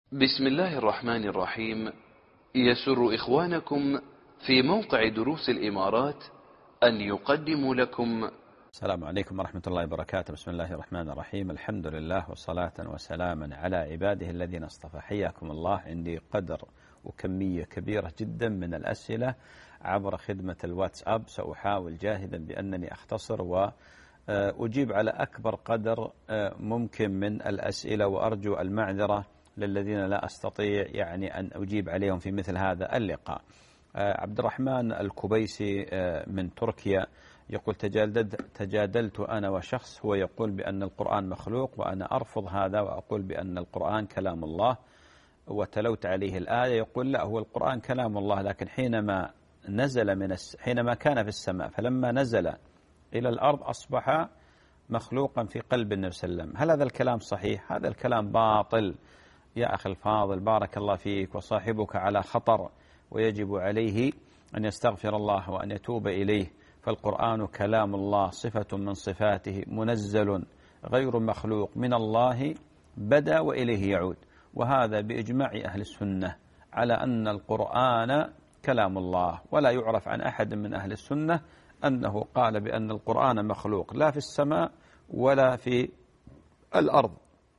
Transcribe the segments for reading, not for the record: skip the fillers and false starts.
بسم الله الرحمن الرحيم. يسر إخوانكم في موقع دروس الإمارات أن يقدموا لكم. السلام عليكم ورحمة الله وبركاته. بسم الله الرحمن الرحيم. الحمد لله وصلاة وسلاما على عباده الذين اصطفى. حياكم الله. عندي قدر وكمية كبيرة جدا من الأسئلة عبر خدمة الواتساب، سأحاول جاهدا بأنني أختصر وأجيب على أكبر قدر ممكن من الأسئلة، وأرجو المعذرة للذين لا أستطيع أن أجيب عليهم في مثل هذا اللقاء. عبد الرحمن الكبيسي من تركيا يقول: تجادلت أنا وشخص هو يقول بأن القرآن مخلوق، وأنا أرفض هذا وأقول بأن القرآن كلام الله، وتلوت عليه الآية. يقول: لا، هو القرآن كلام الله، لكن حينما كان في السماء فلما نزل إلى الأرض أصبح مخلوقا في قلب النبي صلى الله عليه وسلم. هل هذا الكلام صحيح؟ هذا الكلام باطل يا أخي الفاضل، بارك الله فيك، وصاحبك على خطر، ويجب عليه أن يستغفر الله وأن يتوب إليه. فالقرآن كلام الله، صفة من صفاته، منزل غير مخلوق، من الله بدأ وإليه يعود، وهذا بإجماع أهل السنة على أن القرآن كلام الله، ولا يعرف عن أحد من أهل السنة أنه قال بأن القرآن مخلوق، لا في السماء ولا في الأرض.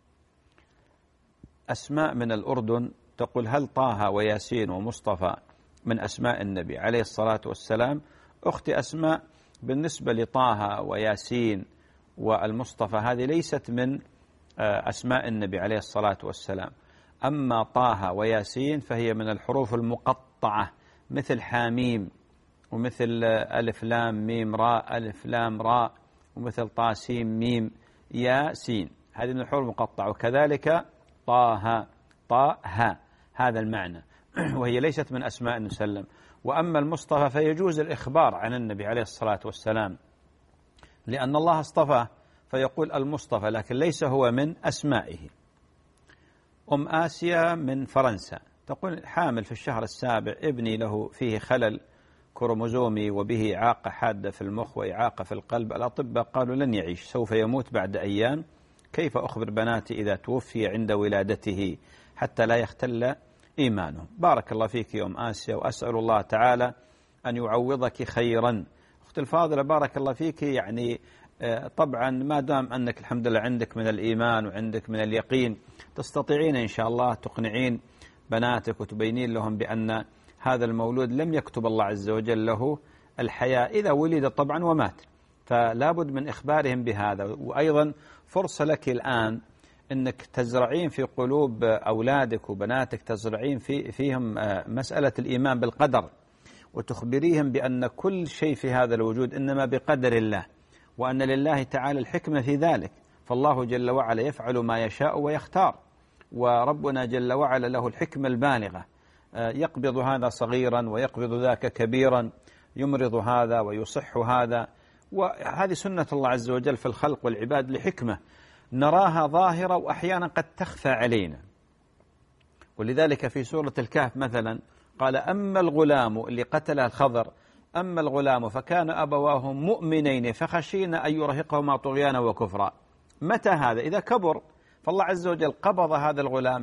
أسماء من الأردن تقول: هل طه وياسين ومصطفى من أسماء النبي عليه الصلاة والسلام؟ أختي أسماء، بالنسبة لطه وياسين والمصطفى هذه ليست من أسماء النبي عليه الصلاة والسلام. أما طه وياسين فهي من الحروف المقطعة، مثل حاميم، ومثل ألف لام ميم راء ألف لام راء، ومثل طاسيم ميم ياسين، هذه من الحروف المقطعة. وكذلك طه هذا المعنى، وهي ليست من أسماء النبي صلى الله عليه وسلم. وأما المصطفى فيجوز الإخبار عن النبي عليه الصلاة والسلام، لأن الله اصطفاه فيقول المصطفى، لكن ليس هو من أسمائه. أم آسيا من فرنسا تقول: حامل في الشهر السابع، ابني له فيه خلل كروموزومي وبه إعاقة حادة في المخ وإعاقة في القلب، الأطباء قالوا لن يعيش، سوف يموت بعد أيام، كيف أخبر بناتي إذا توفي عند ولادته حتى لا يختل إيمانه؟ بارك الله فيك يا أم آسيا، وأسأل الله تعالى أن يعوضك خيرا. أخت الفاضلة بارك الله فيك، طبعا ما دام أنك الحمد لله عندك من الإيمان وعندك من اليقين، تستطيعين إن شاء الله تقنعين بناتك وتبينين لهم بأن هذا المولود لم يكتب الله عز وجل له الحياة إذا ولد طبعا ومات، فلا بد من إخبارهم بهذا. وأيضا فرصة لك الآن أنك تزرعين في قلوب أولادك وبناتك، تزرعين فيهم مسألة الإيمان بالقدر، وتخبريهم بأن كل شيء في هذا الوجود إنما بقدر الله، وأن لله تعالى الحكمة في ذلك، فالله جل وعلا يفعل ما يشاء ويختار، وربنا جل وعلا له الحكمة البالغة، يقبض هذا صغيرا ويقبض ذاك كبيرا، يمرض هذا ويصح هذا، وهذه سنة الله عز وجل في الخلق والعباد لحكمة نراها ظاهرة وأحيانا قد تخفى علينا. ولذلك في سورة الكهف مثلا قال: أما الغلام اللي قتله الخضر، أما الغلام فكان أبواه مؤمنين فخشينا أن يرهقهما طغيانا وكفرا. متى هذا؟ إذا كبر، فالله عز وجل قبض هذا الغلام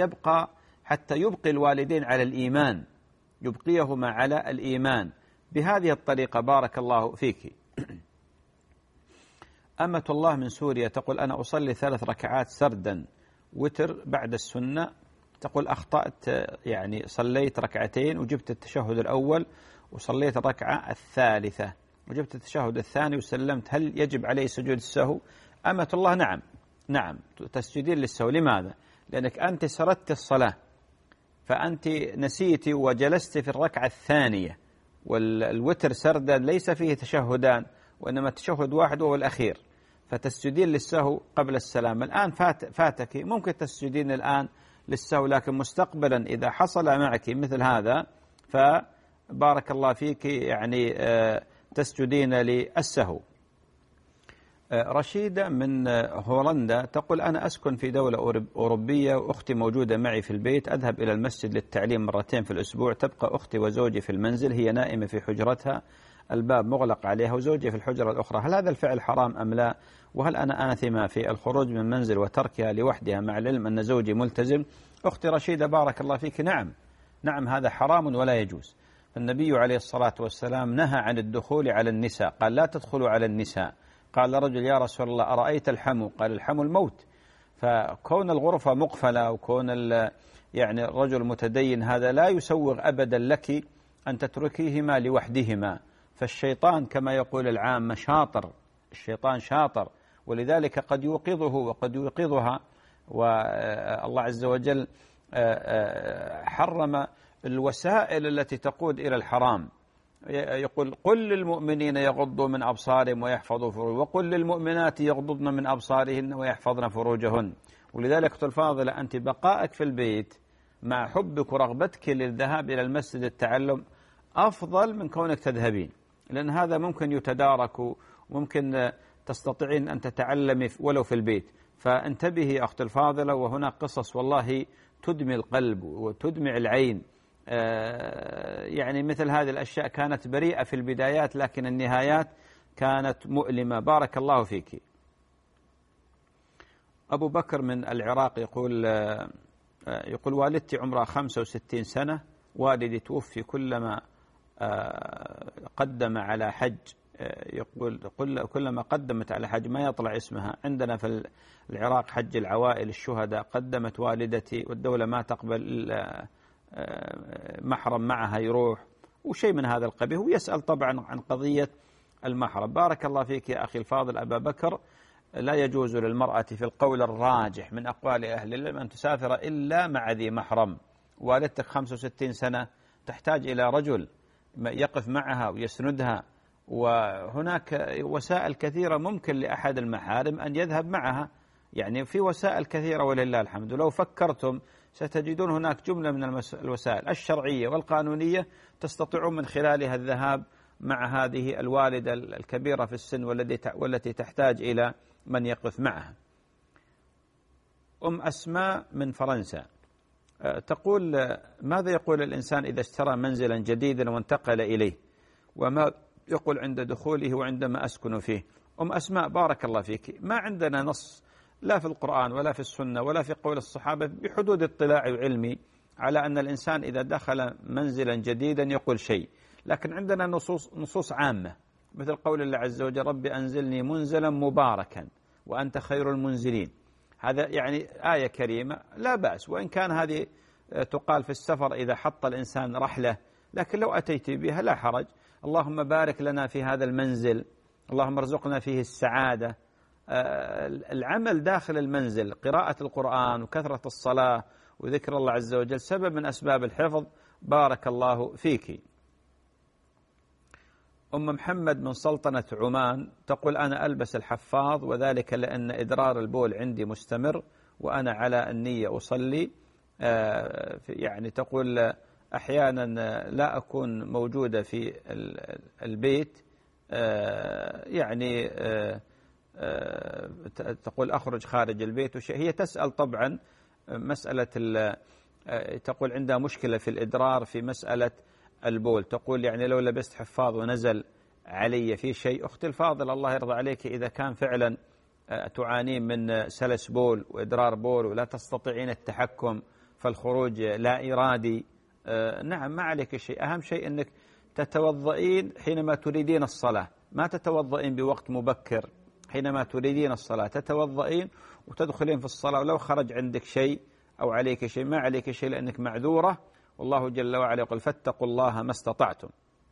حتى يبقي الوالدين على الإيمان، يبقيهما على الإيمان بهذه الطريقة. بارك الله فيك. أمة الله من سوريا تقول: أنا أصلي 3 ركعات سردا وتر بعد السنة، تقول أخطأت، صليت 2 وجبت التشهد الأول، وصليت الركعة الثالثة وجبت التشهد الثاني وسلمت، هل يجب علي سجود السهو؟ أمة الله: نعم تسجدين للسهو. لماذا؟ لأنك أنت سردت الصلاة، فأنت نسيت وجلست في الركعة الثانية، والوتر سردا ليس فيه تشهدان، وإنما التشهد واحد وهو الأخير، فتسجدين للسهو قبل السلام. الآن فاتك، ممكن تسجدين الآن للسهو، لكن مستقبلا إذا حصل معك مثل هذا فبارك الله فيك تسجدين للسهو. رشيدة من هولندا تقول: أنا أسكن في دولة أوروبية، وأختي موجودة معي في البيت، أذهب إلى المسجد للتعليم 2 مرات في الأسبوع، تبقى أختي وزوجي في المنزل، هي نائمة في حجرتها، الباب مغلق عليها وزوجي في الحجرة الأخرى، هل هذا الفعل حرام أم لا؟ وهل أنا آثمة في الخروج من منزل وتركها لوحدها مع العلم أن زوجي ملتزم؟ أختي رشيدة بارك الله فيك، نعم هذا حرام ولا يجوز. النبي عليه الصلاة والسلام نهى عن الدخول على النساء، قال لا تدخلوا على النساء. قال رجل يا رسول الله أرأيت الحمو؟ قال الحمو الموت. فكون الغرفة مقفلة وكون يعني الرجل متدين هذا لا يسوغ أبدا لك أن تتركيهما لوحدهما. فالشيطان كما يقول العامة شاطر، الشيطان شاطر، ولذلك قد يوقظه وقد يوقظها. والله عز وجل حرم الوسائل التي تقود إلى الحرام، يقول قل للمؤمنين يغضوا من أبصارهم ويحفظوا فروجهم وقل للمؤمنات يغضضن من أبصارهن ويحفظن فروجهن. ولذلك أختي الفاضلة أنت بقائك في البيت مع حبك ورغبتك للذهاب إلى المسجد التعلم أفضل من كونك تذهبين، لأن هذا ممكن يتدارك وممكن تستطيعين أن تتعلمي ولو في البيت. فانتبهي أختي الفاضلة، وهناك قصص والله تدمي القلب وتدمع العين. يعني مثل هذه الأشياء كانت بريئة في البدايات لكن النهايات كانت مؤلمة. بارك الله فيك. أبو بكر من العراق يقول والدتي عمرها 65 سنة، والدي توفي، كلما قدم على حج يقول كلما قدمت على حج ما يطلع اسمها. عندنا في العراق حج العوائل الشهداء، قدمت والدتي والدولة ما تقبل محرم معها يروح وشيء من هذا القبيل. ويسأل طبعا عن قضية المحرم. بارك الله فيك يا أخي الفاضل أبا بكر، لا يجوز للمرأة في القول الراجح من أقوال أهل العلم أن تسافر إلا مع ذي محرم. والدتك 65 سنة تحتاج إلى رجل يقف معها ويسندها، وهناك وسائل كثيرة ممكن لأحد المحارم أن يذهب معها، يعني في وسائل كثيرة ولله الحمد. لو فكرتم ستجدون هناك جملة من الوسائل الشرعية والقانونية تستطيعون من خلالها الذهاب مع هذه الوالدة الكبيرة في السن والتي تحتاج إلى من يقف معها. أسماء من فرنسا تقول ماذا يقول الإنسان إذا اشترى منزلا جديدا وانتقل إليه، وما يقول عند دخوله وعندما أسكن فيه؟ أسماء بارك الله فيك، ما عندنا نص لا في القرآن ولا في السنة ولا في قول الصحابة بحدود اطلاعي وعلمي على أن الإنسان إذا دخل منزلا جديدا يقول شيء، لكن عندنا نصوص عامة مثل قول الله عز وجل ربي أنزلني منزلا مباركا وأنت خير المنزلين. هذا يعني آية كريمة لا بأس، وإن كان هذه تقال في السفر إذا حط الإنسان رحلة، لكن لو أتيت بها لا حرج. اللهم بارك لنا في هذا المنزل، اللهم ارزقنا فيه السعادة. العمل داخل المنزل، قراءة القرآن وكثرة الصلاة وذكر الله عز وجل سبب من أسباب الحفظ. بارك الله فيك. محمد من سلطنة عمان تقول أنا ألبس الحفاظ وذلك لأن إدرار البول عندي مستمر وأنا على النية أصلي. يعني تقول أحيانا لا أكون موجودة في البيت، يعني تقول أخرج خارج البيت. هي تسأل طبعا مسألة تقول عندها مشكلة في الإدرار في مسألة البول، تقول يعني لو لبست حفاظ ونزل علي في شيء. أختي الفاضل الله يرضى عليك، إذا كان فعلا تعانين من سلس بول وإدرار بول ولا تستطيعين التحكم فالخروج لا إرادي، نعم ما عليك شيء. أهم شيء أنك تتوضئين حينما تريدين الصلاة، ما تتوضئين بوقت مبكر. حينما تريدين الصلاة تتوضئين وتدخلين في الصلاة، ولو خرج عندك شيء أو عليك شيء ما عليك شيء لأنك معذورة، والله جل وعلا يقول فاتقوا الله ما استطعتم.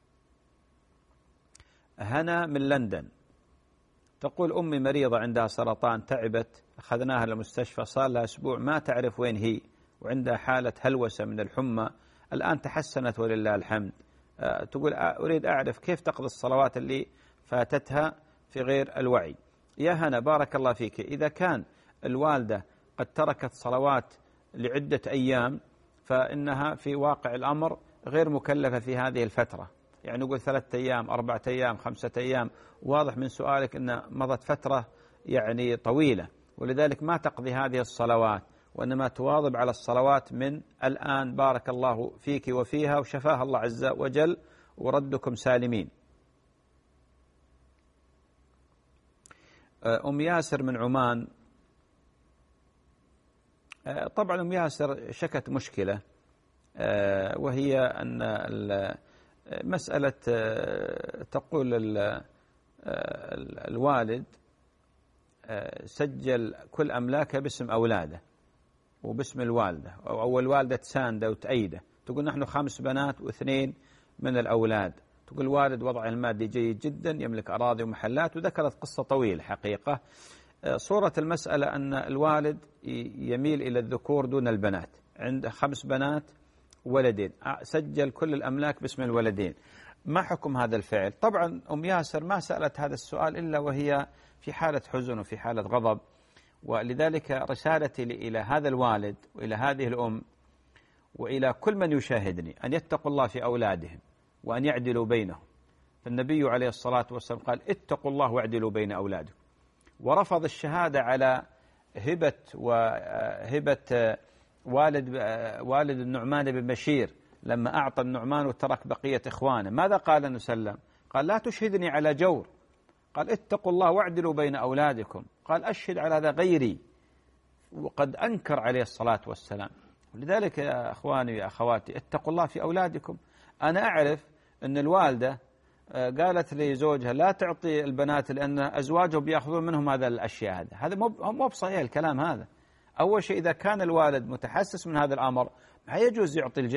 هنا من لندن تقول أمي مريضة عندها سرطان، تعبت، أخذناها للمستشفى صار لها أسبوع ما تعرف وين هي، وعندها حالة هلوسة من الحمى، الآن تحسنت ولله الحمد. تقول أريد أعرف كيف تقضي الصلوات اللي فاتتها في غير الوعي. يا هنا بارك الله فيك، إذا كان الوالدة قد تركت صلوات لعدة أيام فإنها في واقع الأمر غير مكلفة في هذه الفترة، يعني نقول 3 أيام 4 أيام 5 أيام، واضح من سؤالك أن مضت فترة يعني طويلة، ولذلك ما تقضي هذه الصلوات وإنما تواظب على الصلوات من الآن. بارك الله فيك وفيها وشفاها الله عز وجل وردكم سالمين. أم ياسر من عمان. طبعا أم ياسر شكت مشكلة، وهي أن مسألة تقول الوالد سجل كل أملاكه باسم أولاده وباسم الوالدة، أو الوالدة تسانده وتأيده، تقول نحن 5 بنات و2 من الأولاد، تقول الوالد وضعه المادي جيد جدا، يملك أراضي ومحلات، وذكرت قصة طويلة حقيقة. صورة المسألة أن الوالد يميل إلى الذكور دون البنات، عنده 5 بنات ولدين، سجل كل الأملاك باسم الولدين. ما حكم هذا الفعل؟ طبعا أم ياسر ما سألت هذا السؤال إلا وهي في حالة حزن وفي حالة غضب، ولذلك رسالتي إلى هذا الوالد وإلى هذه الأم وإلى كل من يشاهدني أن يتقوا الله في أولادهم وأن يعدلوا بينهم. فالنبي عليه الصلاة والسلام قال اتقوا الله واعدلوا بين أولادكم، ورفض الشهادة على هبة والد النعمان بن بشير لما أعطى النعمان وترك بقية إخوانه. ماذا قال النبي صلى الله عليه وسلم؟ قال لا تشهدني على جور، قال اتقوا الله واعدلوا بين أولادكم، قال أشهد على هذا غيري، وقد أنكر عليه الصلاة والسلام. ولذلك يا أخواني يا أخواتي اتقوا الله في أولادكم. أنا أعرف أن الوالدة قالت لزوجها لا تعطي البنات لأن أزواجهم بيأخذون منهم هذا الأشياء، هذا مو بصحيح الكلام هذا. أول شيء إذا كان الوالد متحسس من هذا الأمر ما يجوز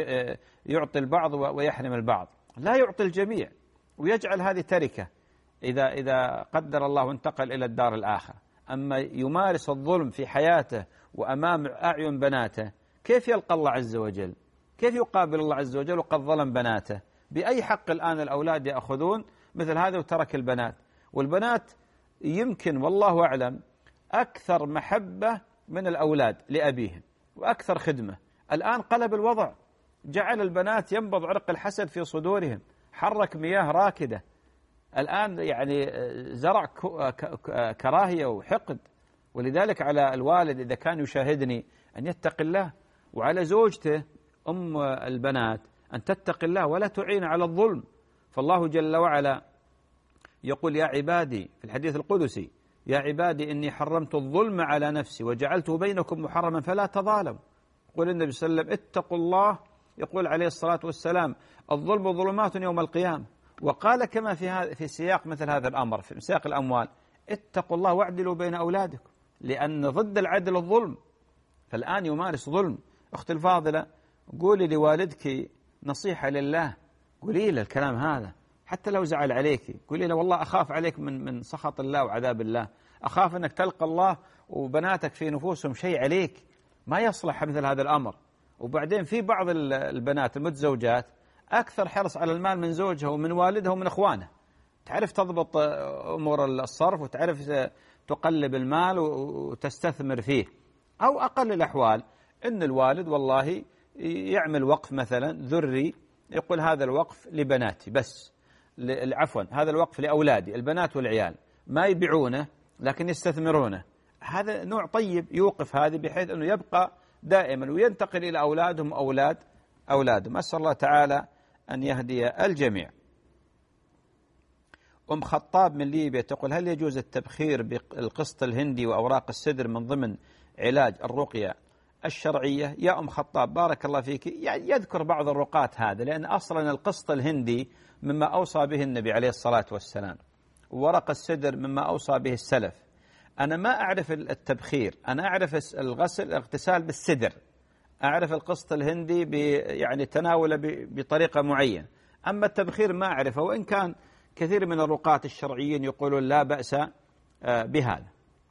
يعطي البعض ويحرم البعض، لا يعطي الجميع ويجعل هذه تركة إذا قدر الله انتقل إلى الدار الآخرة. أما يمارس الظلم في حياته وأمام أعين بناته، كيف يلقى الله عز وجل؟ كيف يقابل الله عز وجل وقد ظلم بناته؟ بأي حق الآن الأولاد يأخذون مثل هذا وترك البنات؟ والبنات يمكن والله أعلم أكثر محبة من الأولاد لأبيهم وأكثر خدمة. الآن قلب الوضع، جعل البنات ينبض عرق الحسد في صدورهم، حرك مياه راكدة. الآن يعني زرع كراهية وحقد. ولذلك على الوالد إذا كان يشاهدني أن يتق الله، وعلى زوجته أم البنات أن تتق الله ولا تعين على الظلم. فالله جل وعلا يقول يا عبادي في الحديث القدسي يا عبادي إني حرمت الظلم على نفسي وجعلته بينكم محرما فلا تظالموا. يقول النبي صلى الله عليه وسلم اتقوا الله، يقول عليه الصلاة والسلام الظلم ظلمات يوم القيامة. وقال كما في سياق مثل هذا الأمر في سياق الأموال اتقوا الله واعدلوا بين أولادكم، لأن ضد العدل الظلم. فالآن يمارس ظلم. أختي الفاضلة قولي لوالدك نصيحة لله، قولي له الكلام هذا حتى لو زعل عليك، قولي له والله أخاف عليك من سخط الله وعذاب الله، أخاف أنك تلقى الله وبناتك في نفوسهم شيء عليك، ما يصلح مثل هذا الأمر. وبعدين في بعض البنات المتزوجات أكثر حرص على المال من زوجها ومن والدها ومن إخوانها، تعرف تضبط أمور الصرف وتعرف تقلب المال وتستثمر فيه. أو أقل الأحوال أن الوالد والله يعمل وقف مثلا ذري، يقول هذا الوقف لبناتي بس، عفوا هذا الوقف لأولادي البنات والعيال، ما يبيعونه لكن يستثمرونه. هذا نوع طيب يوقف هذه بحيث أنه يبقى دائما وينتقل إلى أولادهم أولادهم. أسأل الله تعالى أن يهدي الجميع. أم خطاب من ليبيا تقول هل يجوز التبخير بالقسط الهندي وأوراق السدر من ضمن علاج الرقية الشرعية؟ يا أم خطاب بارك الله فيك، يعني يذكر بعض الرقات هذا، لأن أصلا القسط الهندي مما أوصى به النبي عليه الصلاة والسلام، وورق السدر مما أوصى به السلف. أنا ما أعرف التبخير، أنا أعرف الاغتسال بالسدر، أعرف القسط الهندي يعني تناوله بطريقة معينة، أما التبخير ما أعرفه، وإن كان كثير من الرقاة الشرعيين يقولون لا بأس بهذا.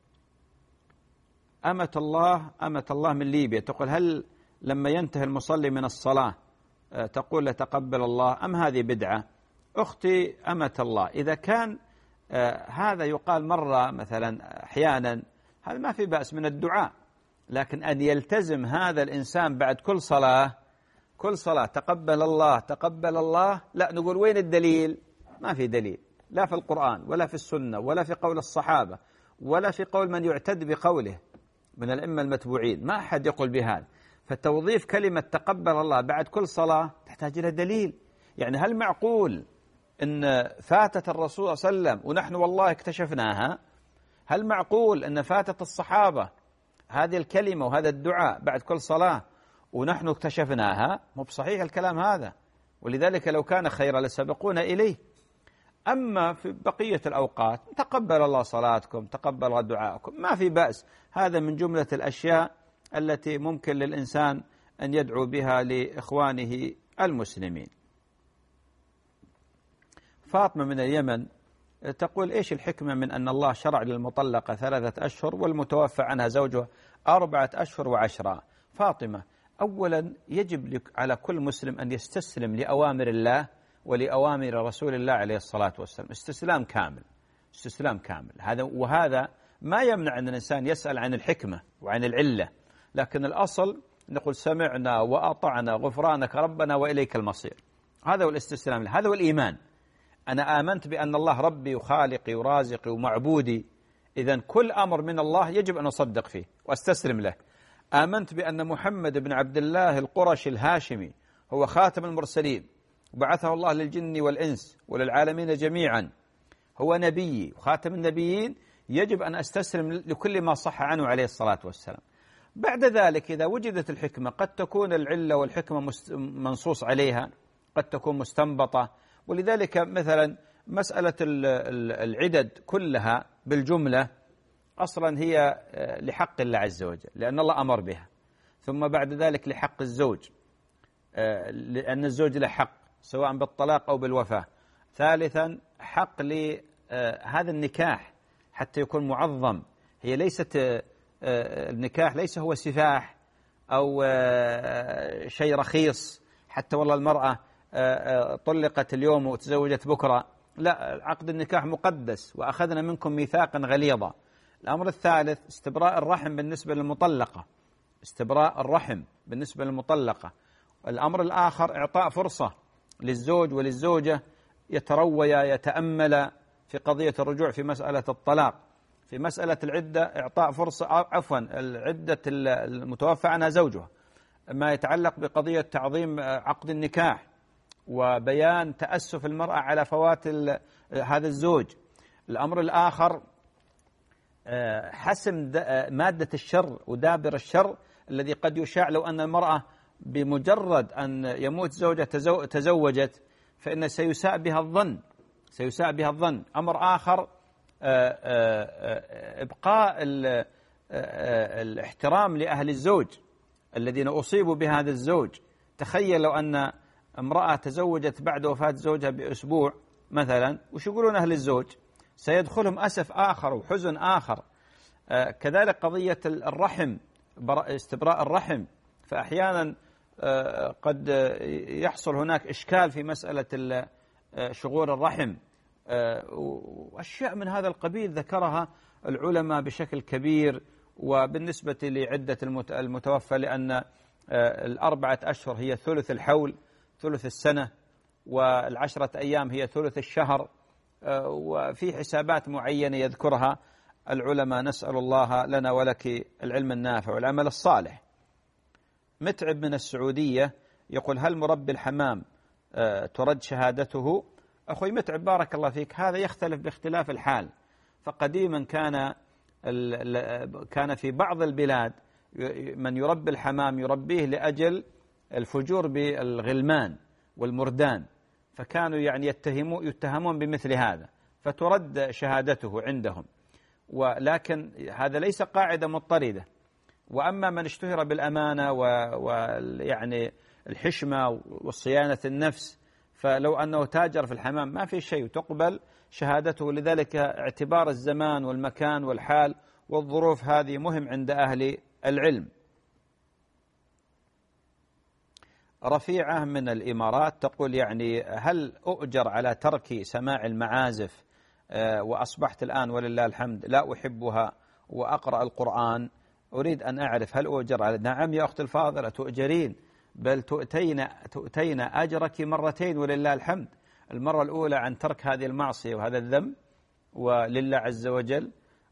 أمة الله من ليبيا تقول هل لما ينتهي المصلي من الصلاة تقول لتقبل الله أم هذه بدعة؟ أختي أمة الله، إذا كان هذا يقال مرة مثلا أحيانا هذا ما في بأس من الدعاء، لكن أن يلتزم هذا الإنسان بعد كل صلاة تقبل الله، لا نقول وين الدليل؟ ما في دليل، لا في القرآن ولا في السنة ولا في قول الصحابة ولا في قول من يعتد بقوله من الأئمة المتبوعين، ما أحد يقول بهذا. فتوظيف كلمة تقبل الله بعد كل صلاة تحتاج إلى دليل. يعني هل معقول أن فاتت الرسول صلى الله عليه وسلم ونحن والله اكتشفناها؟ هل معقول أن فاتت الصحابة هذه الكلمة وهذا الدعاء بعد كل صلاة ونحن اكتشفناها؟ مو بصحيح الكلام هذا، ولذلك لو كان خيرا لسبقونا إليه. أما في بقية الأوقات تقبل الله صلاتكم، تقبل الله دعاءكم، ما في بأس. هذا من جملة الأشياء التي ممكن للإنسان أن يدعو بها لإخوانه المسلمين. فاطمة من اليمن تقول: إيش الحكمة من أن الله شرع للمطلقة 3 أشهر والمتوفى عنها زوجها 4 أشهر و10؟ فاطمة، أولا يجب على كل مسلم أن يستسلم لأوامر الله ولأوامر رسول الله عليه الصلاة والسلام، استسلام كامل، استسلام كامل. وهذا ما يمنع أن الإنسان يسأل عن الحكمة وعن العلة، لكن الأصل نقول سمعنا وأطعنا غفرانك ربنا وإليك المصير. هذا هو الاستسلام، هذا هو الإيمان. أنا آمنت بأن الله ربي وخالقي ورازقي ومعبودي، إذن كل أمر من الله يجب أن أصدق فيه وأستسلم له. آمنت بأن محمد بن عبد الله القرشي الهاشمي هو خاتم المرسلين، وبعثه الله للجن والإنس وللعالمين جميعا، هو نبي وخاتم النبيين، يجب أن أستسلم لكل ما صح عنه عليه الصلاة والسلام. بعد ذلك إذا وجدت الحكمة، قد تكون العلة والحكمة منصوص عليها، قد تكون مستنبطة. ولذلك مثلا مسألة العدد كلها بالجملة أصلا هي لحق الله عز وجل، لأن الله أمر بها. ثم بعد ذلك لحق الزوج، لأن الزوج له حق سواء بالطلاق أو بالوفاة. ثالثا حق لهذا النكاح حتى يكون معظم. هي ليست النكاح ليس هو سفاح أو شيء رخيص، حتى والله المرأة طلقت اليوم وتزوجت بكرة، لا، عقد النكاح مقدس، وأخذنا منكم ميثاقا غليظا. الأمر الثالث استبراء الرحم بالنسبة للمطلقة، استبراء الرحم بالنسبة للمطلقة. الأمر الآخر إعطاء فرصة للزوج وللزوجة يترويا يتأمل في قضية الرجوع في مسألة الطلاق. في مسألة العدة إعطاء فرصة، العدة المتوفى عنها زوجها، ما يتعلق بقضية تعظيم عقد النكاح وبيان تأسف المرأة على فوات هذا الزوج. الأمر الآخر حسم مادة الشر ودابر الشر الذي قد يشاع لو أن المرأة بمجرد أن يموت زوجها تزوجت، فإن سيساء بها الظن، سيساء بها الظن. أمر آخر إبقاء الاحترام لأهل الزوج الذين أصيبوا بهذا الزوج. تخيل لو أن امرأة تزوجت بعد وفاة زوجها بأسبوع مثلا، وش يقولون أهل الزوج؟ سيدخلهم أسف آخر وحزن آخر. كذلك قضية الرحم، استبراء الرحم، فأحيانا قد يحصل هناك إشكال في مسألة شغور الرحم، وأشياء من هذا القبيل ذكرها العلماء بشكل كبير. وبالنسبة لعدة المتوفى، لأن 4 أشهر هي ثلث الحول، ثلث السنة، و10 أيام هي ثلث الشهر، وفي حسابات معينة يذكرها العلماء. نسأل الله لنا ولك العلم النافع والعمل الصالح. متعب من السعودية يقول: هل مربي الحمام ترد شهادته؟ أخوي متعب بارك الله فيك، هذا يختلف باختلاف الحال. فقديما كان في بعض البلاد من يربي الحمام يربيه لأجل الفجور بالغلمان والمردان، فكانوا يعني يتهمون بمثل هذا، فترد شهادته عندهم. ولكن هذا ليس قاعدة مضطردة. وأما من اشتهر بالأمانة ويعني الحشمة وصيانة النفس، فلو أنه تاجر في الحمام ما في شيء، تقبل شهادته. لذلك اعتبار الزمان والمكان والحال والظروف هذه مهم عند أهل العلم. رفيعة من الإمارات تقول: يعني هل أؤجر على ترك سماع المعازف؟ وأصبحت الآن ولله الحمد لا أحبها وأقرأ القرآن. أريد أن أعرف هل أؤجر على؟ نعم يا أخت الفاضلة تؤجرين، بل تؤتين أجرك مرتين ولله الحمد. المرة الأولى عن ترك هذه المعصية وهذا الذنب ولله عز وجل،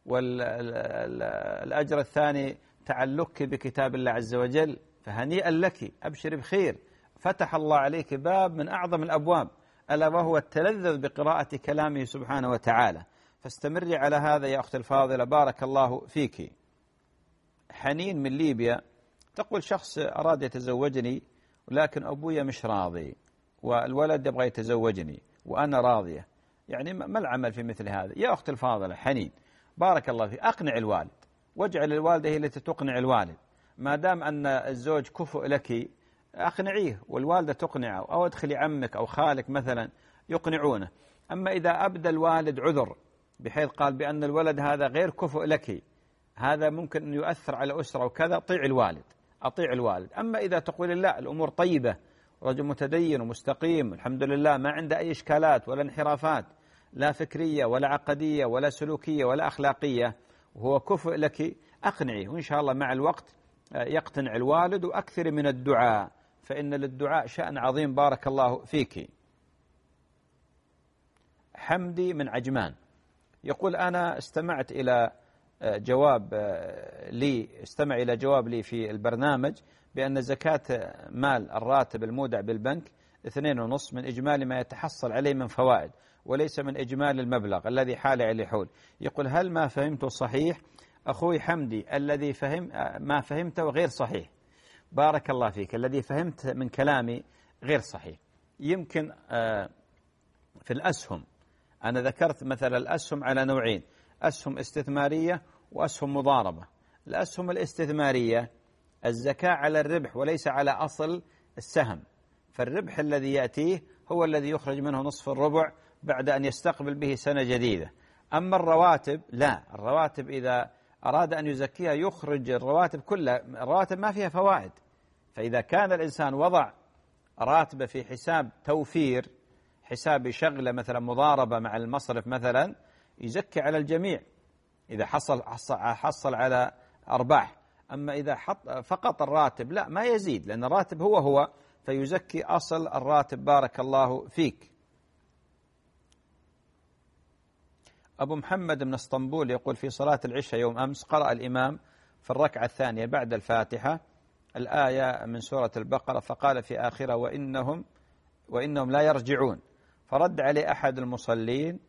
والأجر الثاني تعلقك بكتاب الله عز وجل، فهنيئا لك، أبشر بخير، فتح الله عليك باب من أعظم الأبواب، ألا وهو التلذذ بقراءة كلامه سبحانه وتعالى. فاستمري على هذا يا أختي الفاضلة، بارك الله فيك. حنين من ليبيا تقول شخص أراد يتزوجني ولكن أبويا مش راضي والولد يبغى يتزوجني وأنا راضية، يعني ما العمل في مثل هذا؟ يا أختي الفاضلة حنين، بارك الله فيك، أقنع الوالد واجعل الوالدة هي التي تقنع الوالد. ما دام أن الزوج كفؤ لك أقنعيه والوالدة تقنعه، أو ادخلي عمك أو خالك مثلا يقنعونه. أما إذا أبدى الوالد عذر بحيث قال بأن الولد هذا غير كفؤ لك، هذا ممكن أن يؤثر على أسرة وكذا، طيع الوالد، أطيع الوالد. أما إذا تقول لا الأمور طيبة، رجل متدين ومستقيم الحمد لله، ما عنده أي إشكالات ولا انحرافات لا فكرية ولا عقدية ولا سلوكية ولا أخلاقية، وهو كفؤ لك، أقنعيه، وإن شاء الله مع الوقت يقتنع الوالد. وأكثر من الدعاء، فإن للدعاء شأن عظيم، بارك الله فيك. حمدي من عجمان يقول أنا استمع إلى جواب لي في البرنامج بأن زكاة مال الراتب المودع بالبنك 2.5 من إجمالي ما يتحصل عليه من فوائد، وليس من إجمالي المبلغ الذي حال عليه حول. يقول هل ما فهمته صحيح؟ أخوي حمدي، الذي ما فهمته غير صحيح، بارك الله فيك. الذي فهمت من كلامي غير صحيح. يمكن في الأسهم أنا ذكرت مثلا الأسهم على نوعين، أسهم استثمارية وأسهم مضاربة. الأسهم الاستثمارية الزكاة على الربح وليس على أصل السهم، فالربح الذي يأتيه هو الذي يخرج منه نصف الربع بعد أن يستقبل به سنة جديدة. أما الرواتب لا، الرواتب إذا أراد أن يزكيها يخرج الرواتب كلها، الرواتب ما فيها فوائد. فإذا كان الإنسان وضع راتبه في حساب توفير، حساب شغلة مثلا مضاربة مع المصرف مثلا، يزكي على الجميع إذا حصل على أرباح. أما إذا حط فقط الراتب لا، ما يزيد، لأن الراتب هو فيزكي أصل الراتب، بارك الله فيك. أبو محمد من اسطنبول يقول في صلاة العشاء يوم أمس قرأ الإمام في الركعة الثانية بعد الفاتحة الآية من سورة البقرة، فقال في آخرة وإنهم لا يرجعون، فرد عليه أحد المصلين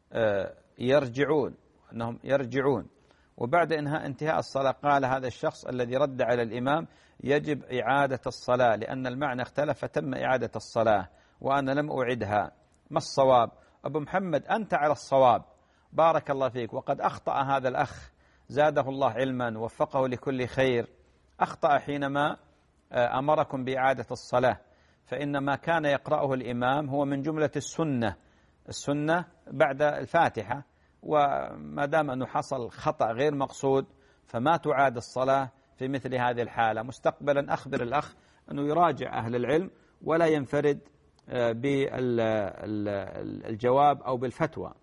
أنهم يرجعون. وبعد انتهاء الصلاة قال هذا الشخص الذي رد على الإمام يجب إعادة الصلاة لأن المعنى اختلف فتم إعادة الصلاة وأنا لم أعدها، ما الصواب؟ أبو محمد أنت على الصواب، بارك الله فيك. وقد أخطأ هذا الأخ زاده الله علما ووفقه لكل خير، أخطأ حينما أمركم بإعادة الصلاة، فإن ما كان يقرأه الإمام هو من جملة السنة بعد الفاتحة، وما دام أنه حصل خطأ غير مقصود فما تعاد الصلاة في مثل هذه الحالة. مستقبلا أخبر الأخ أنه يراجع أهل العلم ولا ينفرد بالجواب أو بالفتوى.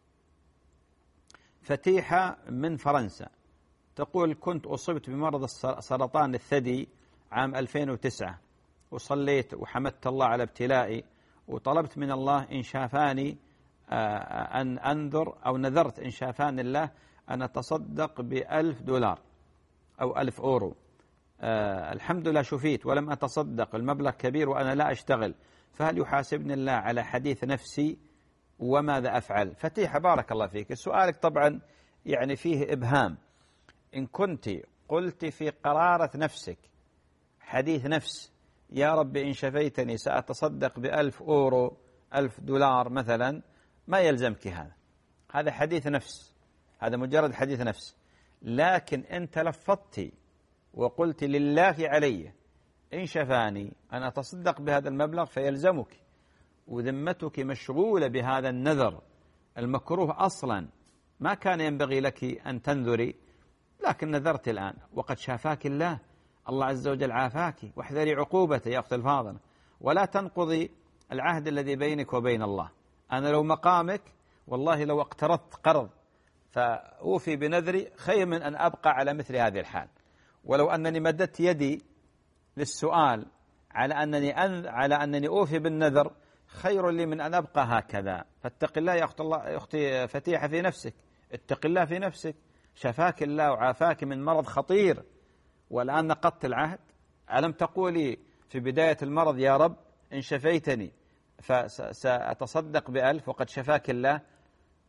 فتيحة من فرنسا تقول كنت أصبت بمرض سرطان الثدي عام 2009 وصليت وحمدت الله على ابتلائي وطلبت من الله إن شافاني أن أنذر أو نذرت إن شافاني الله أن أتصدق $1000 أو 1000 أورو. الحمد لله شفيت ولم أتصدق، المبلغ كبير وأنا لا أشتغل، فهل يحاسبني الله على حديث نفسي وماذا أفعل؟ فتيحة بارك الله فيك، سؤالك طبعا يعني فيه إبهام. إن كنت قلت في قرارة نفسك حديث نفس يا رب إن شفيتني سأتصدق ب1000 أورو 1000 دولار مثلا، ما يلزمك هذا حديث نفس، هذا مجرد حديث نفس. لكن أنت لفظت وقلت لله علي إن شفاني أن أتصدق بهذا المبلغ فيلزمك، وذمتك مشغولة بهذا النذر المكروه أصلا، ما كان ينبغي لك أن تنذري، لكن نذرت الآن وقد شافاك الله عز وجل عافاك، واحذري عقوبته يا أخت الفاضلة، ولا تنقضي العهد الذي بينك وبين الله. أنا لو مقامك والله لو اقترضت قرض فأوفي بنذري خير من أن أبقى على مثل هذه الحال. ولو أنني مددت يدي للسؤال على أنني أوفي بالنذر خير لي من أن أبقى هكذا. فاتق الله يا أختي فتيحة في نفسك، اتق الله في نفسك، شفاك الله وعافاك من مرض خطير والآن نقضت العهد. ألم تقولي في بداية المرض يا رب إن شفيتني فسأتصدق ب1000 وقد شفاك الله؟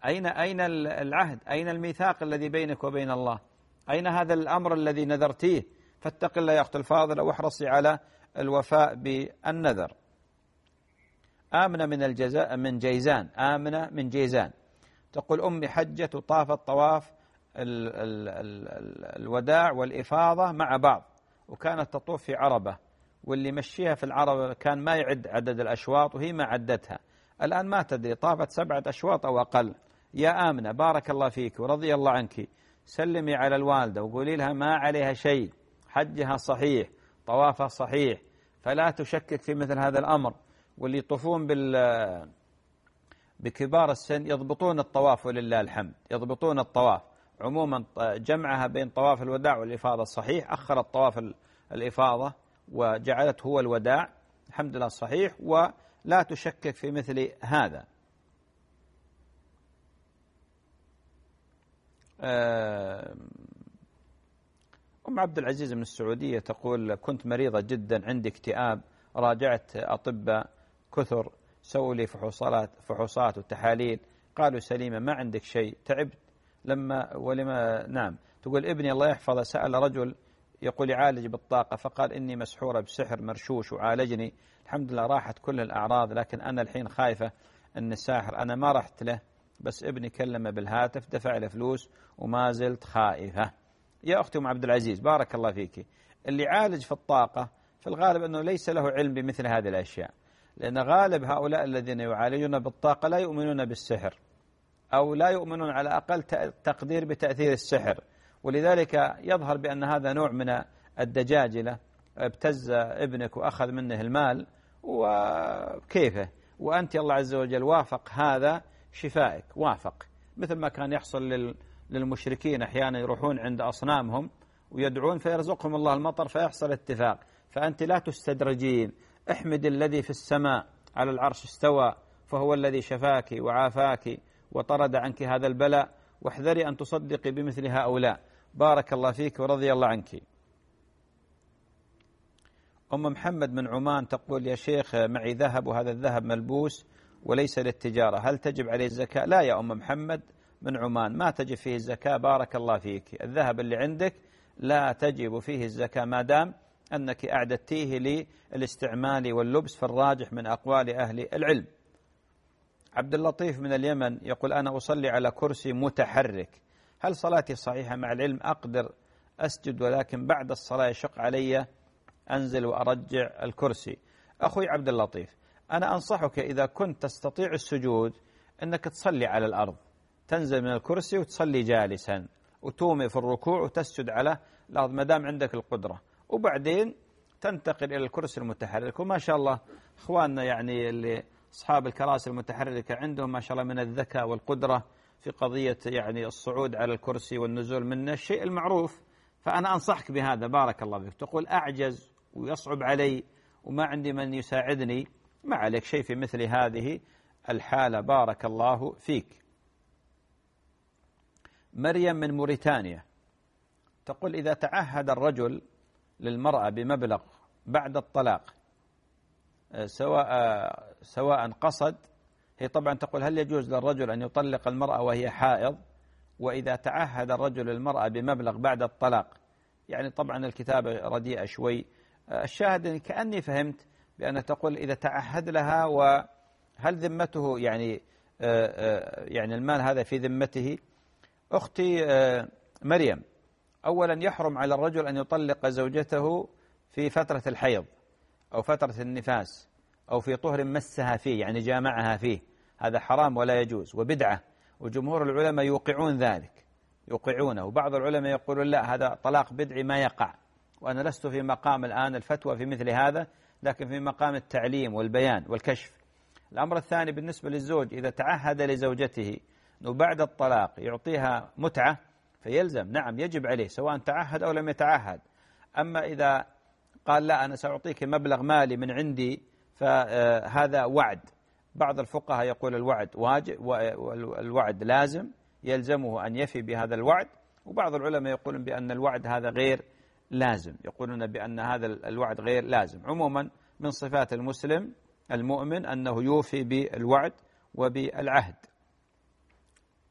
أين العهد؟ أين الميثاق الذي بينك وبين الله؟ أين هذا الأمر الذي نذرتيه؟ فاتق الله يا أخت الفاضلة واحرصي على الوفاء بالنذر. آمنة من جيزان، آمنة من جيزان تقول: أمي حجت وطافت طواف الوداع والإفاضة مع بعض، وكانت تطوف في عربة، واللي مشيها في العربة كان ما يعد عدد الأشواط وهي ما عدتها، الآن ما تدري طافت 7 أشواط أو أقل. يا آمنة بارك الله فيك ورضي الله عنك، سلمي على الوالدة وقولي لها ما عليها شيء، حجها صحيح، طوافها صحيح، فلا تشكك في مثل هذا الأمر. واللي يطوفون بكبار السن يضبطون الطواف ولله الحمد، يضبطون الطواف عموما. جمعها بين طواف الوداع والإفاضة الصحيح، أخرت طواف الإفاضة وجعلت هو الوداع، الحمد لله صحيح، ولا تشكك في مثل هذا. أم عبد العزيز من السعودية تقول: كنت مريضة جدا، عندي اكتئاب، راجعت أطباء كثر، سووا لي فحوصات وتحاليل، قالوا سليمة ما عندك شيء، تعبت نعم. تقول: ابني الله يحفظه سأل رجل يقول يعالج بالطاقة، فقال إني مسحورة بسحر مرشوش وعالجني، الحمد لله راحت كل الأعراض، لكن أنا الحين خايفة أن الساحر، أنا ما رحت له بس ابني كلمه بالهاتف دفع له فلوس وما زلت خائفة. يا أختي أم عبد العزيز بارك الله فيك، اللي عالج في الطاقة في الغالب أنه ليس له علم بمثل هذه الأشياء، لأن غالب هؤلاء الذين يعالجون بالطاقة لا يؤمنون بالسحر، أو لا يؤمنون على أقل تقدير بتأثير السحر، ولذلك يظهر بأن هذا نوع من الدجاجلة، ابتز ابنك وأخذ منه المال وكيفه، وأنت الله عز وجل وافق هذا شفائك، وافق، مثل ما كان يحصل للمشركين أحيانا يروحون عند أصنامهم ويدعون فيرزقهم الله المطر فيحصل اتفاق. فأنت لا تستدرجين، احمد الذي في السماء على العرش استوى، فهو الذي شفاك وعافاك وطرد عنك هذا البلاء، واحذري أن تصدقي بمثل هؤلاء. بارك الله فيك ورضي الله عنك. أم محمد من عمان تقول: يا شيخ معي ذهب وهذا الذهب ملبوس وليس للتجارة، هل تجب عليه الزكاة؟ لا يا أم محمد من عمان، ما تجب فيه الزكاة، بارك الله فيك. الذهب اللي عندك لا تجب فيه الزكاة ما دام أنك أعددتيه للاستعمال واللبس، في الراجح من أقوال أهل العلم. عبد اللطيف من اليمن يقول: أنا أصلي على كرسي متحرك، هل صلاتي صحيحة؟ مع العلم أقدر أسجد، ولكن بعد الصلاة يشق علي أنزل وأرجع الكرسي. أخوي عبد اللطيف، أنا أنصحك إذا كنت تستطيع السجود أنك تصلي على الأرض، تنزل من الكرسي وتصلي جالسا، وتومئ في الركوع وتسجد على الأرض ما دام عندك القدرة، وبعدين تنتقل إلى الكرسي المتحرك. وما شاء الله إخواننا يعني اللي أصحاب الكراسي المتحركة عندهم ما شاء الله من الذكاء والقدرة في قضية يعني الصعود على الكرسي والنزول منه، الشيء المعروف. فأنا أنصحك بهذا بارك الله فيك. تقول أعجز ويصعب علي وما عندي من يساعدني، ما عليك شيء في مثل هذه الحالة، بارك الله فيك. مريم من موريتانيا تقول: إذا تعهد الرجل للمرأة بمبلغ بعد الطلاق سواء قصد، هي طبعا تقول: هل يجوز للرجل أن يطلق المرأة وهي حائض؟ وإذا تعهد الرجل للمرأة بمبلغ بعد الطلاق، يعني طبعا الكتابة رديئة شوي، الشاهد كأني فهمت بأن تقول إذا تعهد لها، وهل ذمته يعني المال هذا في ذمته؟ أختي مريم، أولا يحرم على الرجل أن يطلق زوجته في فترة الحيض أو فترة النفاس أو في طهر مسها فيه، يعني جامعها فيه، هذا حرام ولا يجوز وبدعة، وجمهور العلماء يوقعون ذلك، يوقعونه، وبعض العلماء يقولون لا هذا طلاق بدعي ما يقع. وأنا لست في مقام الآن الفتوى في مثل هذا، لكن في مقام التعليم والبيان والكشف. الأمر الثاني بالنسبة للزوج، إذا تعهد لزوجته أنه بعد الطلاق يعطيها متعة فيلزم، نعم يجب عليه سواء تعهد أو لم يتعهد. أما إذا قال لا أنا سأعطيك مبلغ مالي من عندي فهذا وعد، بعض الفقهاء يقول الوعد واجب والوعد لازم، يلزمه أن يفي بهذا الوعد، وبعض العلماء يقولون بأن الوعد هذا غير لازم، يقولون بأن هذا الوعد غير لازم. عموما من صفات المسلم المؤمن أنه يوفي بالوعد وبالعهد.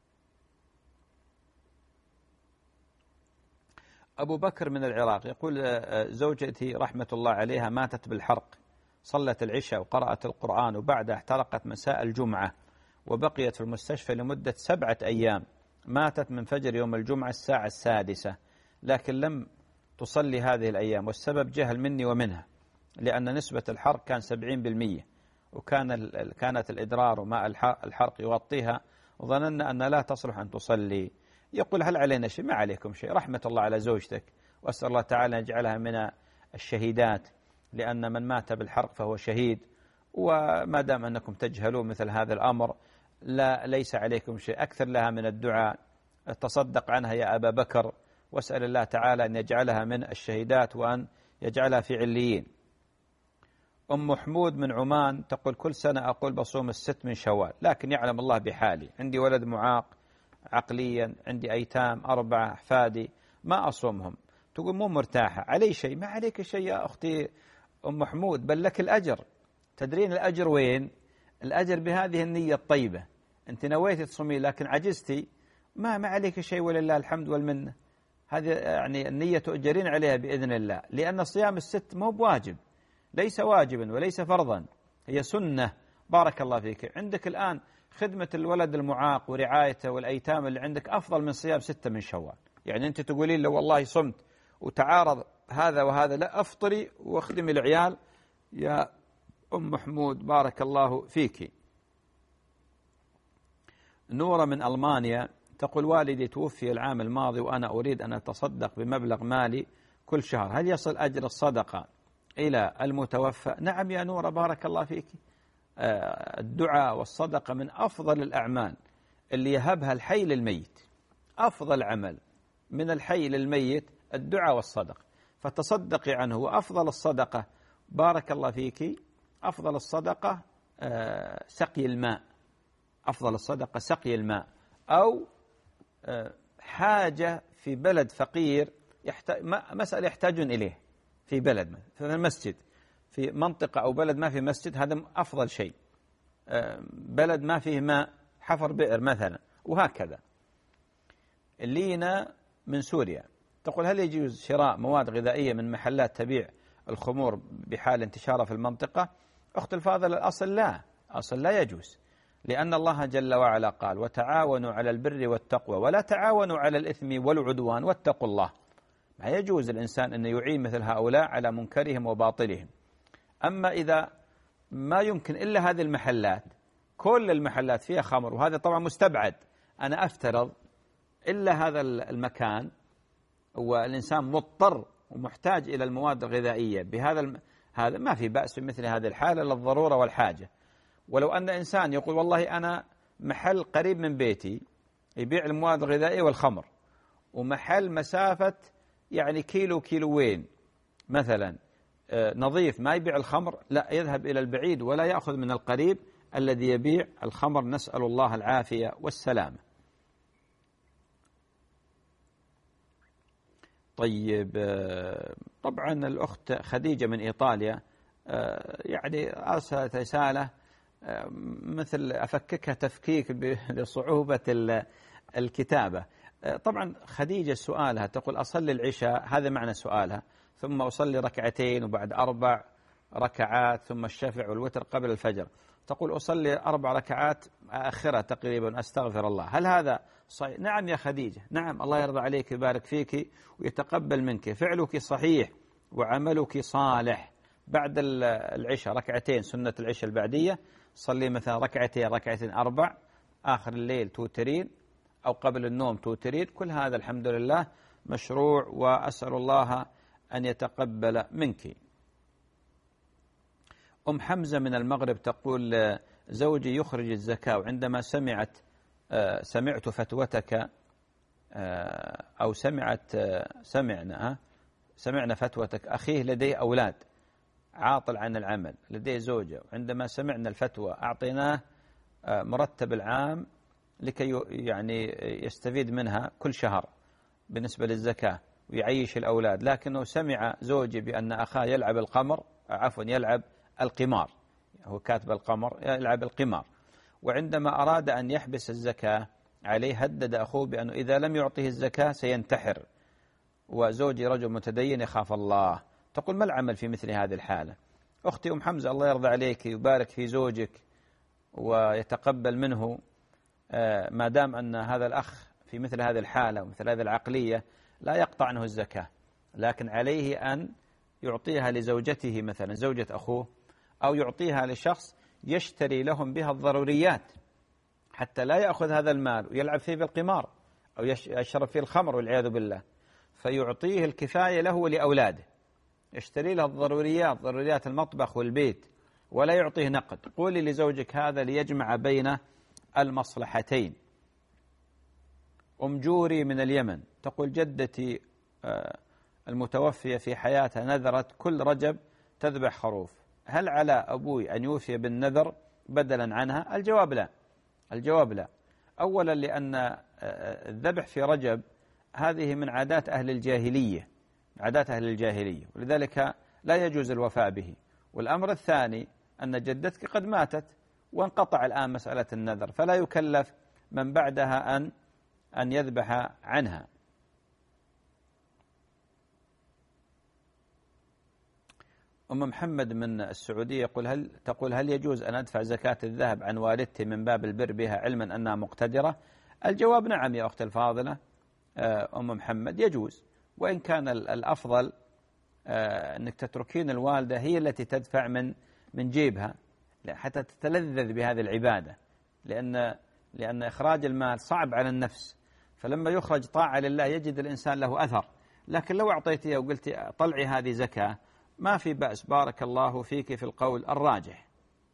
أبو بكر من العراق يقول زوجتي رحمة الله عليها ماتت بالحرق، صلت العشاء وقرأت القرآن وبعدها احترقت مساء الجمعة وبقيت في المستشفى لمدة 7 أيام، ماتت من فجر يوم الجمعة الساعة 6، لكن لم تصلي هذه الأيام، والسبب جهل مني ومنها، لأن نسبة الحرق كان 70%، كانت الإدرار وماء الحرق يغطيها، وظننا أن لا تصلح أن تصلي. يقول هل علينا شيء؟ ما عليكم شيء، رحمة الله على زوجتك، وأسأل الله تعالى أن يجعلها من الشهيدات، لأن من مات بالحرق فهو شهيد، وما دام أنكم تجهلون مثل هذا الأمر ليس عليكم شيء، أكثر لها من الدعاء، تصدق عنها يا أبا بكر، واسأل الله تعالى أن يجعلها من الشهيدات وأن يجعلها في عليين. أم حمود من عمان تقول كل سنة أقول بصوم 6 من شوال، لكن يعلم الله بحالي، عندي ولد معاق عقليا، عندي أيتام 4 أحفادي ما أصومهم. تقول مو مرتاحة، علي شيء؟ ما عليك شيء يا أختي أم حمود، بل لك الأجر. تدرين الأجر وين؟ الأجر بهذه النية الطيبة، أنت نويتي تصومي لكن عجزتي، ما عليك شيء ولله الحمد والمنة، هذه يعني النية تؤجرين عليها بإذن الله، لأن صيام ال6 مو بواجب، ليس واجبا وليس فرضا، هي سنة. بارك الله فيك. عندك الآن خدمة الولد المعاق ورعايته والأيتام اللي عندك أفضل من صيام 6 من شوال. يعني أنت تقولين لو والله صمت وتعارض هذا وهذا، لا، أفطري واخدمي العيال يا أم محمود، بارك الله فيك. نورة من ألمانيا تقول والدي توفي العام الماضي وأنا أريد أن أتصدق بمبلغ مالي كل شهر، هل يصل أجر الصدقة إلى المتوفى؟ نعم يا نورة، بارك الله فيك. الدعاء والصدقة من أفضل الأعمال اللي يهبها الحي للميت، أفضل عمل من الحي للميت الدعاء والصدقة، فتصدقي عنه. وأفضل الصدقة بارك الله فيك، أفضل الصدقة سقي الماء، أفضل الصدقة سقي الماء، أو حاجة في بلد فقير مسألة يحتاجون إليه في بلد، في المسجد، في منطقة أو بلد ما في مسجد، هذا أفضل شيء. بلد ما فيه ماء، حفر بئر مثلا، وهكذا. لينا من سوريا تقول هل يجوز شراء مواد غذائية من محلات تبيع الخمور بحال انتشارها في المنطقة؟ أخت الفاضل، الأصل لا يجوز، لأن الله جل وعلا قال وتعاونوا على البر والتقوى ولا تعاونوا على الإثم والعدوان واتقوا الله. ما يجوز الإنسان أن يعين مثل هؤلاء على منكرهم وباطلهم. أما إذا ما يمكن إلا هذه المحلات، كل المحلات فيها خمر، وهذا طبعا مستبعد، أنا أفترض إلا هذا المكان والإنسان مضطر ومحتاج إلى المواد الغذائية بهذا هذا ما في بأس في مثل هذه الحالة للضرورة والحاجة. ولو أن إنسان يقول والله أنا محل قريب من بيتي يبيع المواد الغذائية والخمر، ومحل مسافة يعني كيلوين مثلا نظيف ما يبيع الخمر، لا، يذهب إلى البعيد ولا يأخذ من القريب الذي يبيع الخمر، نسأل الله العافية والسلامة. طيب، طبعا الأخت خديجة من إيطاليا يعني أرسلت رسالة مثل أفككها تفكيك لصعوبة الكتابة. طبعا خديجة سؤالها تقول أصلي العشاء، هذا معنى سؤالها، ثم أصلي 2 وبعد 4 ركعات، ثم الشفع والوتر قبل الفجر. تقول أصلي 4 ركعات آخرة تقريبا أستغفر الله، هل هذا صحيح؟ نعم يا خديجة، نعم، الله يرضى عليك ويبارك فيك ويتقبل منك، فعلك صحيح وعملك صالح. بعد العشاء 2 سنة العشاء البعدية، صلي مثلا 2 4، آخر الليل توترين، أو قبل النوم توترين، كل هذا الحمد لله مشروع، وأسأل الله أن يتقبل منك. أم حمزة من المغرب تقول زوجي يخرج الزكاة، وعندما سمعت فتوتك أو سمعنا فتوتك، أخيه لديه أولاد عاطل عن العمل، لديه زوجة، وعندما سمعنا الفتوى أعطيناه مرتب العام لكي يعني يستفيد منها كل شهر بالنسبة للزكاة ويعيش الأولاد، لكنه سمع زوجي بأن أخاه يلعب القمار، هو كاتب القمر، يلعب القمار، وعندما أراد أن يحبس الزكاة عليه هدد أخوه بأنه إذا لم يعطيه الزكاة سينتحر، وزوجي رجل متدين يخاف الله. تقول ما العمل في مثل هذه الحالة؟ أختي أم حمزة الله يرضى عليك ويبارك في زوجك ويتقبل منه، ما دام أن هذا الأخ في مثل هذه الحالة ومثل هذه العقلية لا يقطع عنه الزكاة، لكن عليه أن يعطيها لزوجته مثلا زوجة أخوه، أو يعطيها لشخص يشتري لهم بها الضروريات، حتى لا يأخذ هذا المال ويلعب فيه بالقمار أو يشرب فيه الخمر والعياذ بالله، فيعطيه الكفاية له ولأولاده، يشتري له الضروريات، ضروريات المطبخ والبيت، ولا يعطيه نقد. قولي لزوجك هذا ليجمع بين المصلحتين. أم جوري من اليمن تقول جدتي المتوفية في حياتها نذرت كل رجب تذبح خروف، هل على أبوي أن يوفي بالنذر بدلا عنها؟ الجواب لا. الجواب لا. أولا لأن الذبح في رجب هذه من عادات أهل الجاهلية، عادات أهل الجاهلية، ولذلك لا يجوز الوفاء به. والأمر الثاني أن جدتك قد ماتت وانقطع الآن مسألة النذر، فلا يكلف من بعدها أن يذبح عنها. أم محمد من السعودية تقول هل يجوز أن أدفع زكاة الذهب عن والدتي من باب البر بها علما أنها مقتدرة؟ الجواب نعم يا أختي الفاضلة أم محمد، يجوز، وإن كان الأفضل أنك تتركين الوالدة هي التي تدفع من جيبها حتى تتلذذ بهذه العبادة، لأن إخراج المال صعب على النفس، فلما يخرج طاعة لله يجد الإنسان له أثر. لكن لو أعطيتها وقلت طلعي هذه زكاة ما في بأس، بارك الله فيك في القول الراجح.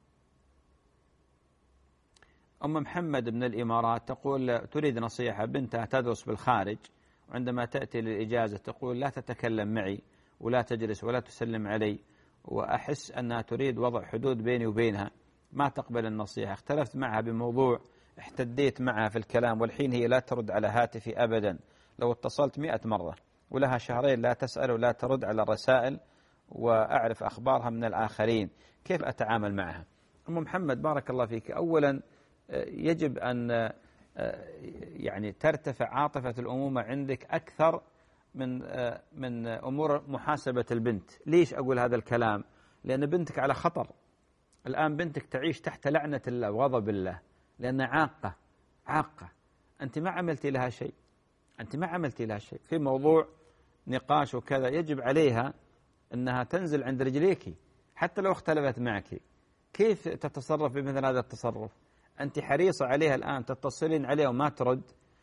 أم محمد من الإمارات تقول تريد نصيحة، بنتها تدرس بالخارج وعندما تأتي للإجازة تقول لا تتكلم معي ولا تجلس ولا تسلم علي، وأحس أنها تريد وضع حدود بيني وبينها، ما تقبل النصيحة. اختلفت معها بموضوع، احتديت معها في الكلام، والحين هي لا ترد على هاتفي أبدا، لو اتصلت 100 مرة، ولها شهرين لا تسأل ولا ترد على الرسائل، وأعرف أخبارها من الآخرين، كيف أتعامل معها؟ أم محمد بارك الله فيك، أولا يجب أن يعني ترتفع عاطفة الأمومة عندك أكثر من أمور محاسبة البنت. ليش أقول هذا الكلام؟ لأن بنتك على خطر الآن، بنتك تعيش تحت لعنة الله وغضب الله، لأنها عاقة، أنت ما عملتي لها شيء، أنت ما عملتي لها شيء. في موضوع نقاش وكذا يجب عليها أنها تنزل عند رجليك حتى لو اختلفت معك. كيف تتصرف بمثل هذا التصرف؟ أنت حريصة عليها الآن، تتصلين عليها وما ترد.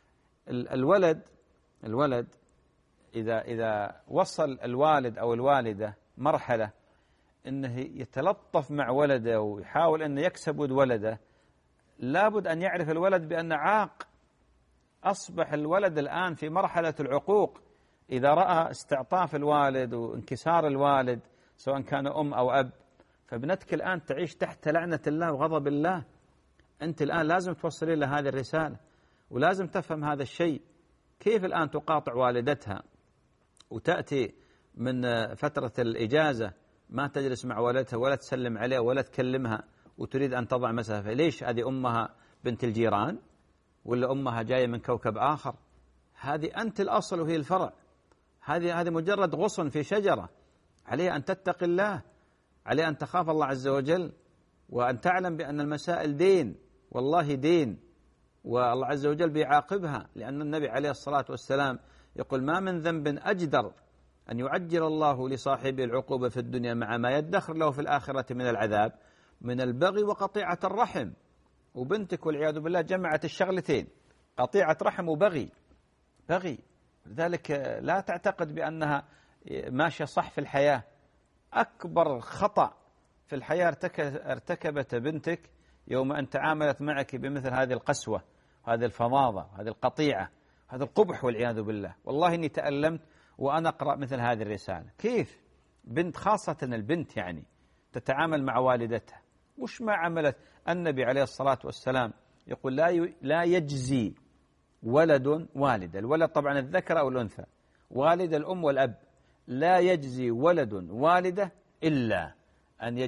الولد إذا وصل الوالد أو الوالدة مرحلة أنه يتلطف مع ولده ويحاول أن يكسب ود ولده، لابد أن يعرف الولد بأن عاق. أصبح الولد الآن في مرحلة العقوق، إذا رأى استعطاف الوالد وانكسار الوالد سواء كان أم أو أب، فابنتك الآن تعيش تحت لعنة الله وغضب الله. أنت الآن لازم توصلي لها هذه الرسالة، ولازم تفهم هذا الشيء. كيف الآن تقاطع والدتها وتأتي من فترة الإجازة ما تجلس مع والدتها ولا تسلم عليها ولا تكلمها وتريد أن تضع مسافة؟ ليش؟ هذه أمها بنت الجيران ولا أمها جاية من كوكب آخر؟ هذه أنت الأصل وهي الفرع، هذه مجرد غصن في شجرة. عليه أن تتقي الله، عليه أن تخاف الله عز وجل، وأن تعلم بأن المسائل دين، والله دين، والله عز وجل بيعاقبها، لأن النبي عليه الصلاة والسلام يقول ما من ذنب أجدر أن يعجل الله لصاحبه العقوبة في الدنيا مع ما يدخر له في الآخرة من العذاب من البغي وقطيعة الرحم. وبنتك والعياذ بالله جمعت الشغلتين، قطيعة رحم وبغي. لذلك لا تعتقد بأنها ماشية صح في الحياة. أكبر خطأ في الحياة ارتكبت بنتك يوم أن تعاملت معك بمثل هذه القسوة، هذه الفظاظة، هذه القطيعة، هذا القبح والعياذ بالله. والله إني تألمت وأنا أقرأ مثل هذه الرسالة. كيف بنت، خاصة البنت يعني، تتعامل مع والدتها؟ وش ما عملت؟ النبي عليه الصلاة والسلام يقول لا يجزي ولد والد، الولد طبعا الذكر أو الأنثى، والد الأم والأب، لا يجزي ولد والده إلا أن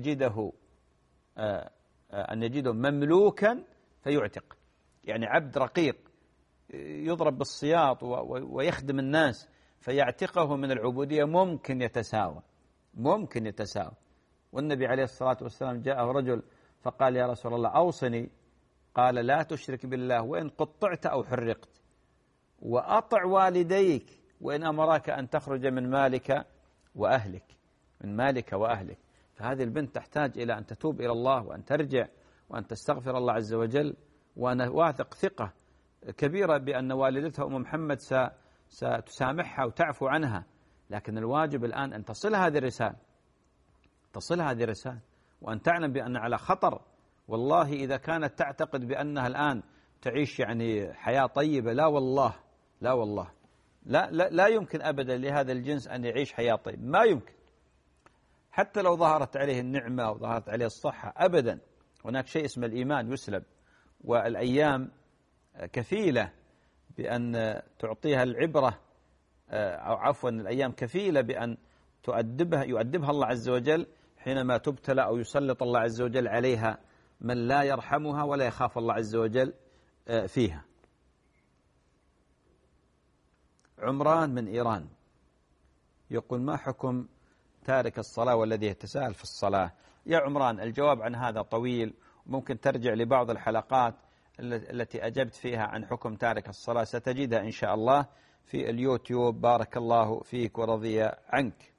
يجده مملوكا فيعتق، يعني عبد رقيق يضرب بالسياط ويخدم الناس فيعتقه من العبودية ممكن يتساوى، ممكن يتساوى. والنبي عليه الصلاة والسلام جاءه رجل فقال يا رسول الله أوصني، قال لا تشرك بالله وإن قطعت أو حرقت، وأطع والديك وإن أمراك أن تخرج من مالك وأهلك، من مالك وأهلك. فهذه البنت تحتاج إلى أن تتوب إلى الله وأن ترجع وأن تستغفر الله عز وجل. وأنا واثق ثقة كبيرة بأن والدتها أم محمد ستسامحها وتعفو عنها، لكن الواجب الآن أن تصل هذه الرسالة، تصل هذه الرسالة، وأن تعلم بأن على خطر. والله إذا كانت تعتقد بأنها الآن تعيش يعني حياة طيبة، لا والله، لا والله، لا يمكن أبدا لهذا الجنس أن يعيش حياة طيبة، ما يمكن. حتى لو ظهرت عليه النعمة وظهرت عليه الصحة أبدا، هناك شيء اسمه الإيمان يسلب، والأيام كفيلة بأن تعطيها العبرة، أو عفوا الأيام كفيلة بأن يؤدبها الله عز وجل حينما تبتلى أو يسلط الله عز وجل عليها من لا يرحمها ولا يخاف الله عز وجل فيها. عمران من إيران يقول ما حكم تارك الصلاة والذي يتساهل في الصلاة؟ يا عمران الجواب عن هذا طويل، ممكن ترجع لبعض الحلقات التي أجبت فيها عن حكم تارك الصلاة، ستجدها إن شاء الله في اليوتيوب. بارك الله فيك ورضي عنك.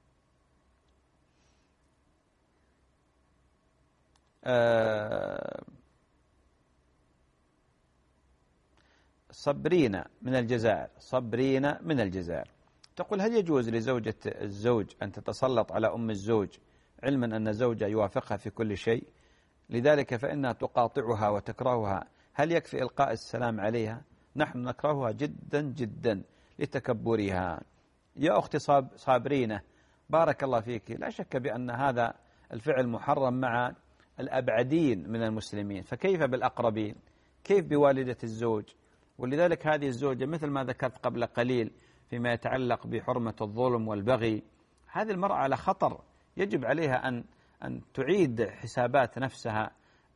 صبرينا من الجزائر، صبرينا من الجزائر تقول هل يجوز لزوجة الزوج أن تتسلط على أم الزوج علما أن زوجها يوافقها في كل شيء، لذلك فإنها تقاطعها وتكرهها، هل يكفي إلقاء السلام عليها؟ نحن نكرهها جدا جدا لتكبرها. يا أختي صابرينة بارك الله فيك، لا شك بأن هذا الفعل محرم مع الأبعدين من المسلمين، فكيف بالأقربين؟ كيف بوالدة الزوج؟ ولذلك هذه الزوجة مثل ما ذكرت قبل قليل فيما يتعلق بحرمة الظلم والبغي، هذه المرأة على خطر، يجب عليها أن تعيد حسابات نفسها،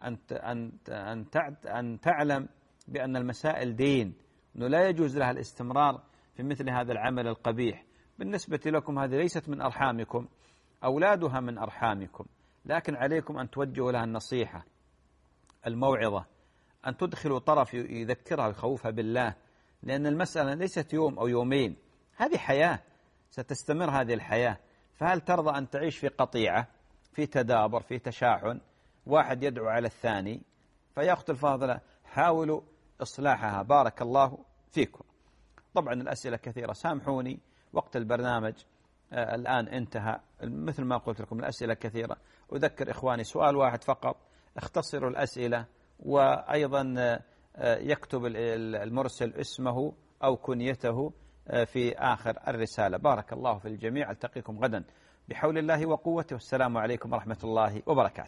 أن تعلم بأن المسائل دين، أنه لا يجوز لها الاستمرار في مثل هذا العمل القبيح. بالنسبة لكم هذه ليست من أرحامكم، أولادها من أرحامكم، لكن عليكم أن توجهوا لها النصيحة، الموعظة، أن تدخلوا طرف يذكرها ويخوفها بالله، لأن المسألة ليست يوم أو يومين، هذه حياة ستستمر هذه الحياة. فهل ترضى أن تعيش في قطيعة، في تدابر، في تشاحن، واحد يدعو على الثاني؟ فيا أخت الفاضلة حاولوا إصلاحها. بارك الله فيكم. طبعا الأسئلة كثيرة، سامحوني وقت البرنامج الآن انتهى، مثل ما قلت لكم الأسئلة كثيرة. أذكر إخواني سؤال واحد فقط، اختصروا الأسئلة، وأيضا يكتب المرسل اسمه أو كنيته في آخر الرسالة. بارك الله في الجميع، ألتقيكم غدا بحول الله وقوته، والسلام عليكم ورحمة الله وبركاته.